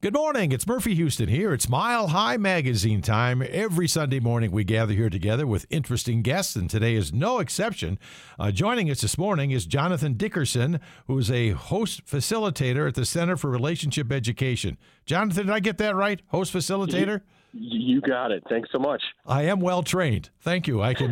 Good morning. It's Murphy Houston here. It's Mile High Magazine time. Every Sunday morning we gather here together with interesting guests, and today is no exception. Joining us this morning is Jonathan Dickerson, who is a host facilitator at the Center for Relationship Education. Jonathan, did I get that right? Host facilitator? You got it. Thanks so much. I am well trained. Thank you. I can.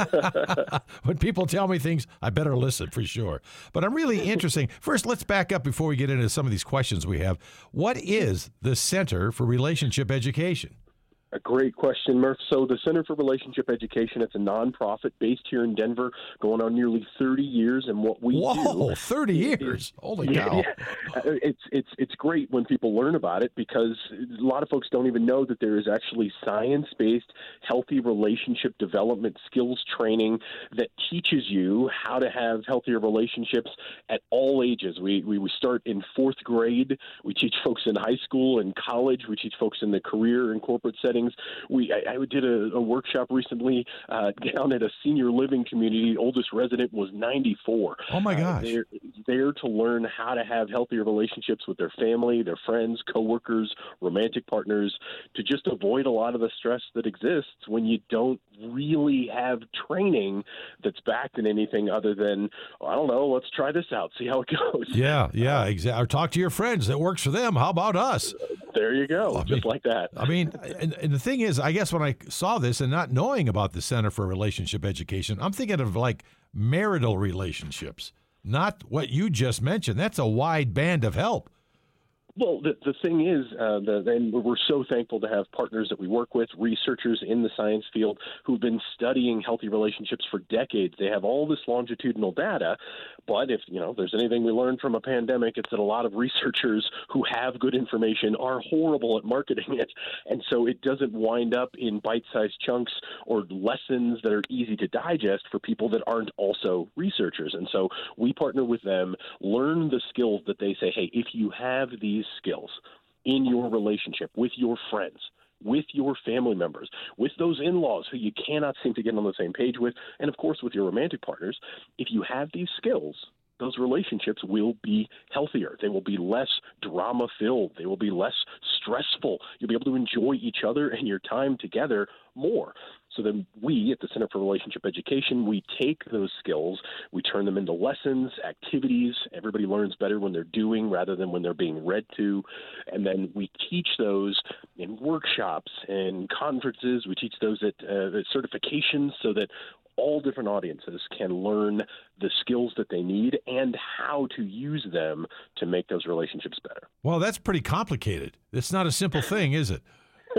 When people tell me things, I better listen for sure. But I'm really interesting. First, let's back up before we get into some of these questions we have. What is the Center for Relationship Education? A great question, Murph. So the Center for Relationship Education, it's a nonprofit based here in Denver, going on nearly 30 years. And what we do... 30 years? Holy cow. Yeah. It's great when people learn about it, because a lot of folks don't even know that there is actually science-based healthy relationship development skills training that teaches you how to have healthier relationships at all ages. We start in fourth grade. We teach folks in high school and college. We teach folks in the career and corporate settings. I did a workshop recently down at a senior living community. The oldest resident was 94. Oh, my gosh. They're there to learn how to have healthier relationships with their family, their friends, coworkers, romantic partners, to just avoid a lot of the stress that exists when you don't really have training that's backed in anything other than, I don't know, let's try this out, see how it goes. Yeah, exactly. Or talk to your friends. That works for them. How about us? There you go, just like that. I mean, and the thing is, I guess when I saw this and not knowing about the Center for Relationship Education, I'm thinking of like marital relationships, not what you just mentioned. That's a wide band of help. Well, the thing is, and we're so thankful to have partners that we work with, researchers in the science field who've been studying healthy relationships for decades. They have all this longitudinal data, but if there's anything we learned from a pandemic, it's that a lot of researchers who have good information are horrible at marketing it, and so it doesn't wind up in bite-sized chunks or lessons that are easy to digest for people that aren't also researchers. And so we partner with them, learn the skills that they say, hey, if you have these skills in your relationship with your friends, with your family members, with those in-laws who you cannot seem to get on the same page with, and of course with your romantic partners, if you have these skills, those relationships will be healthier. They will be less drama-filled. They will be less stressful. You'll be able to enjoy each other and your time together more. So then we at the Center for Relationship Education, we take those skills, we turn them into lessons, activities. Everybody learns better when they're doing rather than when they're being read to. And then we teach those in workshops and conferences. We teach those at certifications so that all different audiences can learn the skills that they need and how to use them to make those relationships better. Well, that's pretty complicated. It's not a simple thing, is it?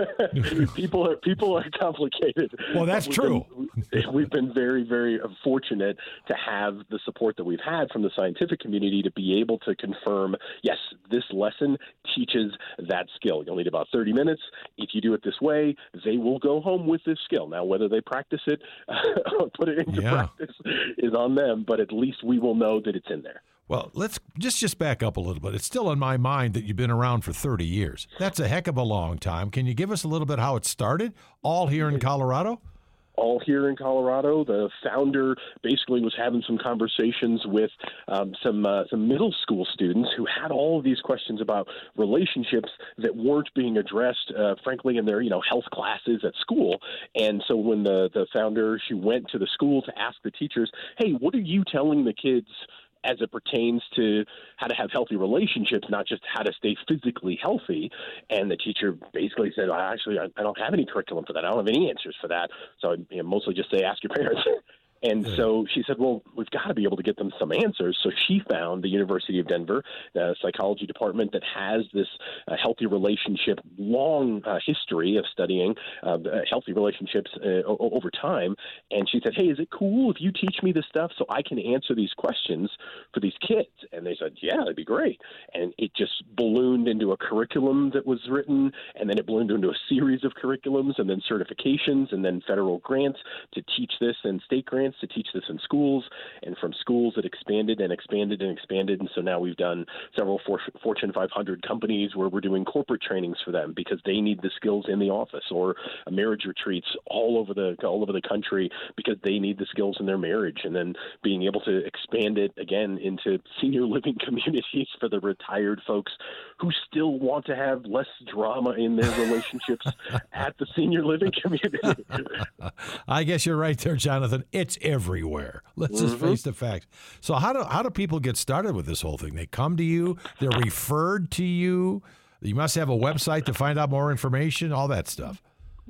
People are complicated. Well, that's true. We've been very, very fortunate to have the support that we've had from the scientific community to be able to confirm, yes, this lesson teaches that skill. You'll need about 30 minutes. If you do it this way, they will go home with this skill. Now, whether they practice it or put it into practice is on them, but at least we will know that it's in there. Well, let's just back up a little bit. It's still in my mind that you've been around for 30 years. That's a heck of a long time. Can you give us a little bit how it started, all here in Colorado? All here in Colorado. The founder basically was having some conversations with some middle school students who had all of these questions about relationships that weren't being addressed, frankly, in their health classes at school. And so when the founder, she went to the school to ask the teachers, hey, what are you telling the kids as it pertains to how to have healthy relationships, not just how to stay physically healthy. And the teacher basically said, I don't have any curriculum for that. I don't have any answers for that. So I mostly just say, ask your parents. And so she said, well, we've got to be able to get them some answers. So she found the University of Denver, the psychology department that has this healthy relationship, long history of studying healthy relationships over time. And she said, hey, is it cool if you teach me this stuff so I can answer these questions for these kids? And they said, yeah, that'd be great. And it just ballooned into a curriculum that was written, and then it ballooned into a series of curriculums and then certifications and then federal grants to teach this and state grants to teach this in schools, and from schools it expanded and expanded and expanded. And so now we've done several Fortune 500 companies where we're doing corporate trainings for them because they need the skills in the office, or marriage retreats all over the country because they need the skills in their marriage, and then being able to expand it again into senior living communities for the retired folks who still want to have less drama in their relationships at the senior living community. I guess you're right there, Jonathan. It's everywhere. Let's just face the facts. So how do people get started with this whole thing? They come to you, they're referred to you. You must have a website to find out more information, all that stuff.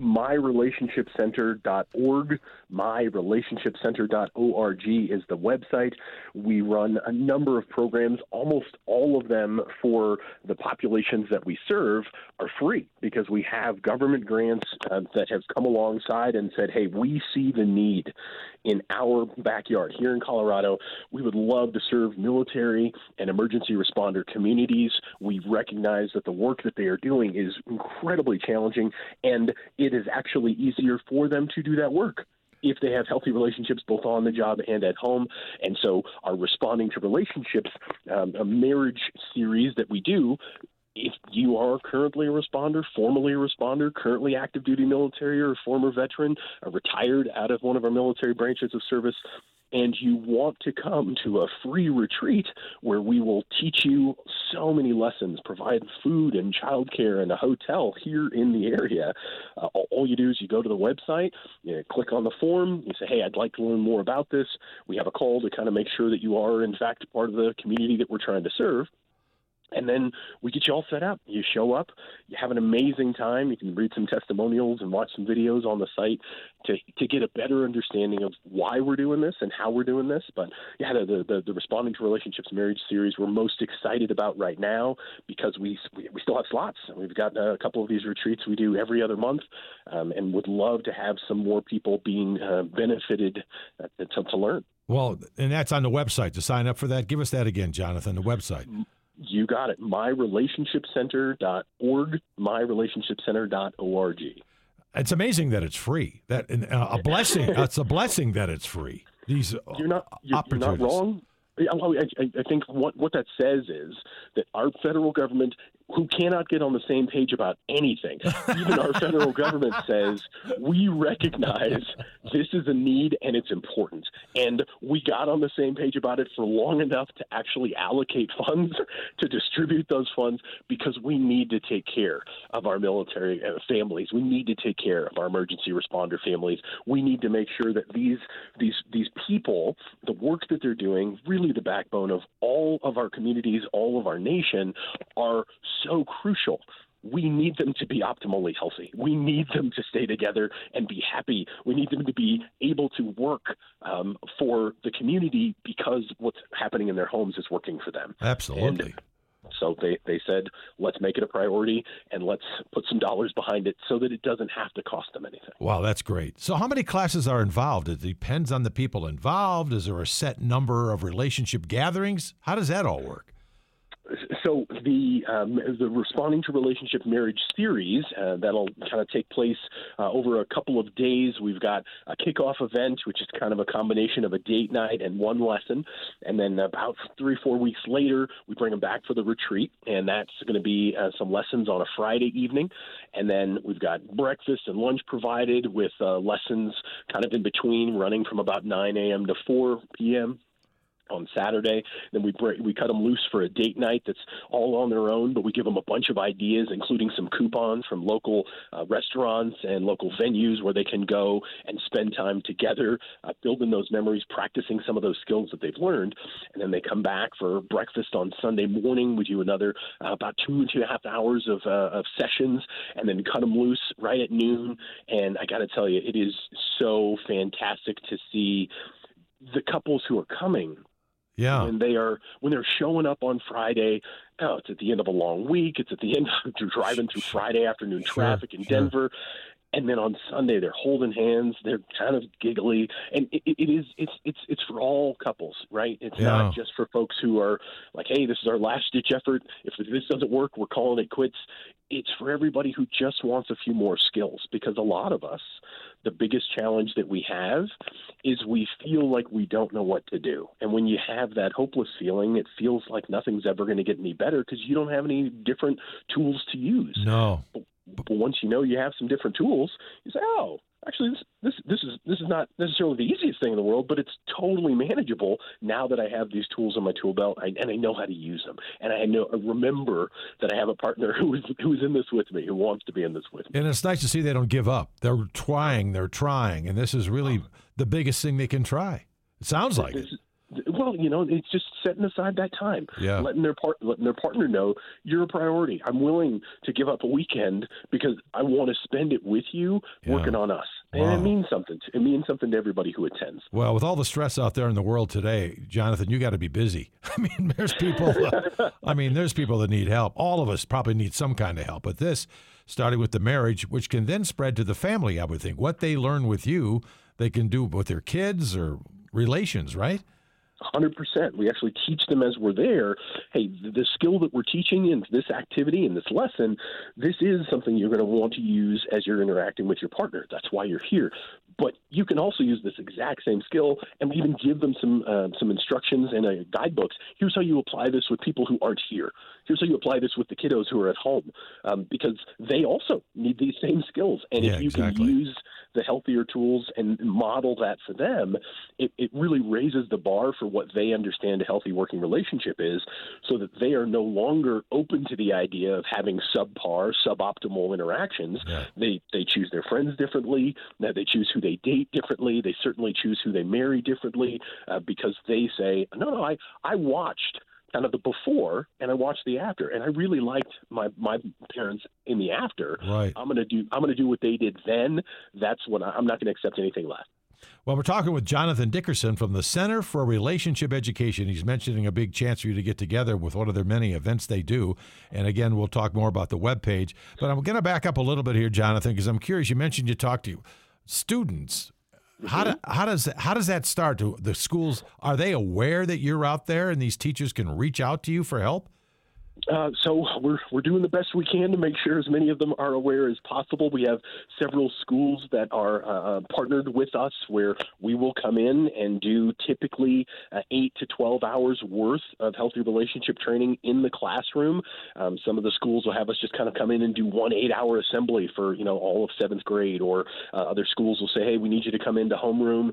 MyRelationshipCenter.org. MyRelationshipCenter.org is the website. We run a number of programs. Almost all of them for the populations that we serve are free because we have government grants that have come alongside and said, hey, we see the need in our backyard here in Colorado. We would love to serve military and emergency responder communities. We recognize that the work that they are doing is incredibly challenging, and it is actually easier for them to do that work if they have healthy relationships both on the job and at home. And so our Responding to Relationships, a marriage series that we do, if you are currently a responder, formerly a responder, currently active duty military or a former veteran, retired out of one of our military branches of service, and you want to come to a free retreat where we will teach you so many lessons, provide food and childcare and a hotel here in the area, all you do is you go to the website, you click on the form, you say, hey, I'd like to learn more about this. We have a call to kind of make sure that you are, in fact, part of the community that we're trying to serve. And then we get you all set up. You show up, you have an amazing time. You can read some testimonials and watch some videos on the site to get a better understanding of why we're doing this and how we're doing this. But yeah, the Responding to Relationships marriage series we're most excited about right now because we still have slots. We've got a couple of these retreats we do every other month, and would love to have some more people being benefited to learn. Well, and that's on the website to sign up for that. Give us that again, Jonathan, the website. You got it. MyRelationshipCenter.org, MyRelationshipCenter.org. It's amazing that it's free. That a blessing. It's a blessing that it's free. These you're not wrong. I think what that says is that our federal government, who cannot get on the same page about anything, even our federal government says, we recognize this is a need and it's important. And we got on the same page about it for long enough to actually allocate funds to distribute those funds because we need to take care of our military families. We need to take care of our emergency responder families. We need to make sure that these people, the work that they're doing, really the backbone of all of our communities, all of our nation, are so crucial. We need them to be optimally healthy. We need them to stay together and be happy. We need them to be able to work for the community because what's happening in their homes is working for them. Absolutely. And so they said, let's make it a priority and let's put some dollars behind it so that it doesn't have to cost them anything. Wow, that's great. So how many classes are involved? It depends on the people involved. Is there a set number of relationship gatherings? How does that all work? So the Responding to Relationship marriage series that'll kind of take place over a couple of days. We've got a kickoff event, which is kind of a combination of a date night and one lesson, and then about 3 or 4 weeks later, we bring them back for the retreat, and that's going to be some lessons on a Friday evening, and then we've got breakfast and lunch provided with lessons kind of in between, running from about 9 a.m. to 4 p.m. on Saturday. Then we cut them loose for a date night that's all on their own, but we give them a bunch of ideas, including some coupons from local restaurants and local venues where they can go and spend time together, building those memories, practicing some of those skills that they've learned. And then they come back for breakfast on Sunday morning. We do another about 2.5 hours of sessions, and then cut them loose right at noon. And I got to tell you, it is so fantastic to see the couples who are coming. Yeah. When they're showing up on Friday, it's at the end of a long week. It's at the end of driving through Friday afternoon traffic in Denver. And then on Sunday, they're holding hands. They're kind of giggly, and it's for all couples, right? It's not just for folks who are like, hey, this is our last ditch effort. If this doesn't work, we're calling it quits. It's for everybody who just wants a few more skills, because a lot of us, the biggest challenge that we have is we feel like we don't know what to do. And when you have that hopeless feeling, it feels like nothing's ever going to get any better because you don't have any different tools to use. No. But once you know you have some different tools, you say, oh, actually, this is not necessarily the easiest thing in the world, but it's totally manageable now that I have these tools in my tool belt, and I know how to use them, and I remember that I have a partner who's in this with me, who wants to be in this with me. And it's nice to see they don't give up. They're trying, and this is really the biggest thing they can try. It sounds like it. Well, it's just setting aside that time, letting their partner know you're a priority. I'm willing to give up a weekend because I want to spend it with you working on us. Wow. And it means something. It means something to everybody who attends. Well, with all the stress out there in the world today, Jonathan, you got to be busy. I mean, there's people. There's people that need help. All of us probably need some kind of help. But this, starting with the marriage, which can then spread to the family, I would think. What they learn with you, they can do with their kids or relations, right? 100%. We actually teach them as we're there, hey, the skill that we're teaching in this activity, in this lesson, this is something you're going to want to use as you're interacting with your partner. That's why you're here. But you can also use this exact same skill, and we even give them some instructions and guidebooks. Here's how you apply this with people who aren't here. Here's how you apply this with the kiddos who are at home, because they also need these same skills. And if you can use the healthier tools and model that for them, it really raises the bar for what they understand a healthy working relationship is, so that they are no longer open to the idea of having suboptimal interactions. Yeah. They choose their friends differently. They choose who they date differently. They certainly choose who they marry differently, because they say, no, I watched kind of the before and I watched the after, and I really liked my parents in the after. Right. I'm gonna do what they did then. That's what I'm not going to accept anything less. Well, we're talking with Jonathan Dickerson from the Center for Relationship Education. He's mentioning a big chance for you to get together with one of their many events they do. And again, we'll talk more about the webpage. But I'm going to back up a little bit here, Jonathan, because I'm curious. You mentioned you talk to students. How does that start? Do the schools, are they aware that you're out there and these teachers can reach out to you for help? So we're doing the best we can to make sure as many of them are aware as possible. We have several schools that are partnered with us, where we will come in and do typically 8 to 12 hours worth of healthy relationship training in the classroom. Some of the schools will have us just kind of come in and do 1 8-hour assembly for all of 7th grade, or other schools will say, hey, we need you to come into homeroom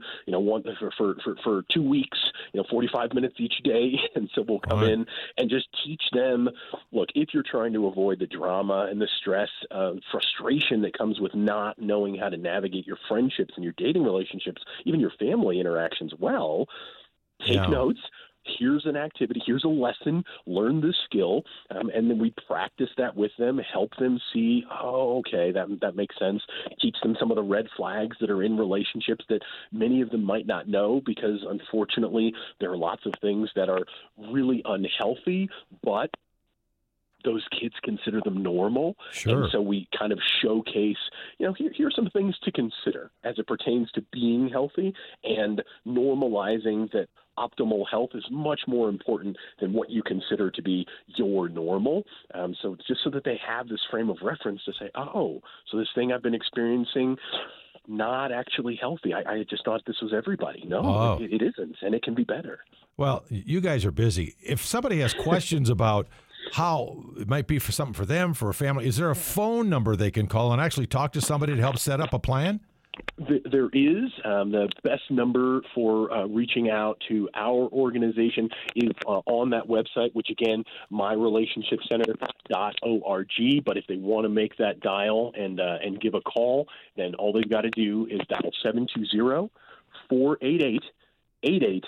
for 2 weeks, 45 minutes each day, and so we'll come in and just teach them. Look, if you're trying to avoid the drama and the stress, frustration that comes with not knowing how to navigate your friendships and your dating relationships, even your family interactions well, take notes. Here's an activity, here's a lesson, learn this skill, and then we practice that with them, help them see, okay, that makes sense. Teach them some of the red flags that are in relationships that many of them might not know, because unfortunately there are lots of things that are really unhealthy, but those kids consider them normal. Sure. And so we kind of showcase, here are some things to consider as it pertains to being healthy, and normalizing that optimal health is much more important than what you consider to be your normal. So just so that they have this frame of reference to say, so this thing I've been experiencing, not actually healthy. I just thought this was everybody. No, it isn't, and it can be better. Well, you guys are busy. If somebody has questions about how it might be for something for them, for a family, is there a phone number they can call and actually talk to somebody to help set up a plan? There is. The best number for reaching out to our organization is on that website, which again, myrelationshipcenter.org. But if they want to make that dial and give a call, then all they've got to do is dial 720-488-8888.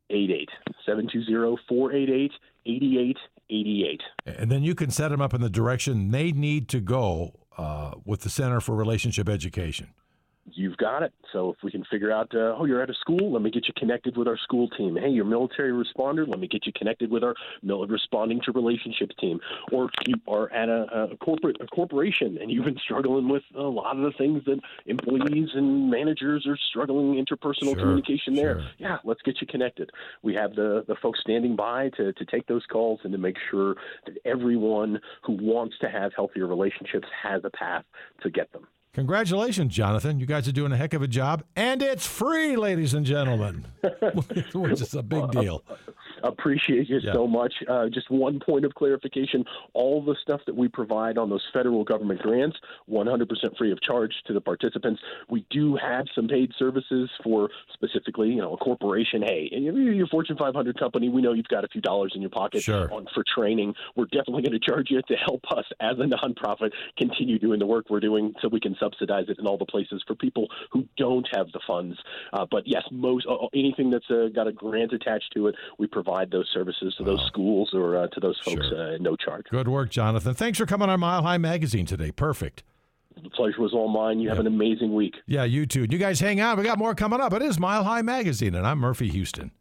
720-488-8888. And then you can set them up in the direction they need to go with the Center for Relationship Education. You've got it. So if we can figure out, you're at a school, let me get you connected with our school team. Hey, you're a military responder, let me get you connected with our responding to relationships team. Or you are at a corporation and you've been struggling with a lot of the things that employees and managers are struggling, interpersonal communication there. Sure. Yeah, let's get you connected. We have the folks standing by to take those calls and to make sure that everyone who wants to have healthier relationships has a path to get them. Congratulations, Jonathan. You guys are doing a heck of a job. And it's free, ladies and gentlemen, which is a big deal. Appreciate you so much. Just one point of clarification. All the stuff that we provide on those federal government grants, 100% free of charge to the participants. We do have some paid services for specifically, a corporation. Hey, you're a Fortune 500 company. We know you've got a few dollars in your pocket for training. We're definitely going to charge you to help us as a nonprofit continue doing the work we're doing so we can subsidize it in all the places for people who don't have the funds. But yes, anything that's got a grant attached to it, we provide those services to those schools or to those folks at no charge. Good work, Jonathan. Thanks for coming on Mile High Magazine today. Perfect. The pleasure was all mine. You have an amazing week. Yeah, you too. You guys hang out. We got more coming up. It is Mile High Magazine, and I'm Murphy Houston.